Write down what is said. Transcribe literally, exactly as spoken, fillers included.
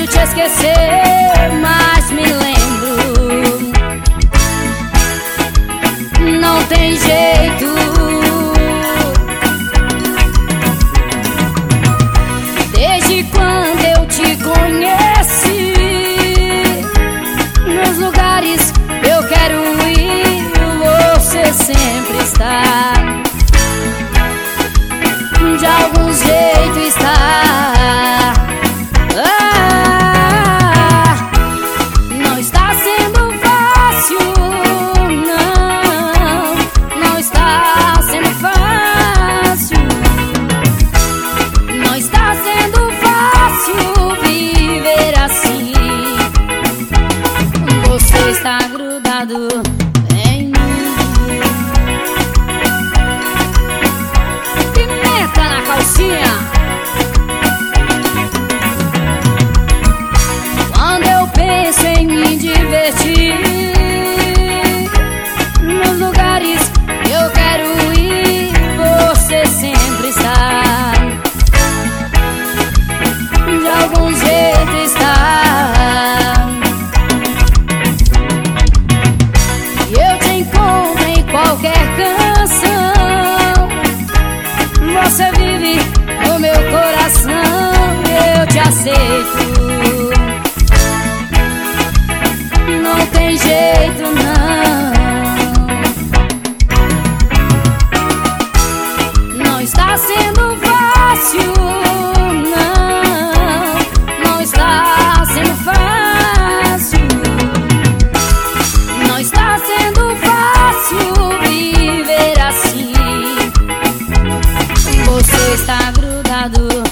te esquecer, mas me lembro. Não tem jeito. Desde quando eu te conheci, nos lugares eu quero ir, você sempre está. De algum jeito está. Ah, não está sendo fácil, não, não está sendo fácil. Não está sendo fácil viver assim. Você está grudado em mim. Pimenta na calcinha. Quando eu penso em me divertir, nos lugares eu quero ir, você sempre está. De algum jeito está. E eu te encontro em qualquer canção. Você vive no meu coração, eu te aceito. Não tem jeito não. Não está sendo fácil, não, não está sendo fácil. Não está sendo fácil viver assim. Você está grudado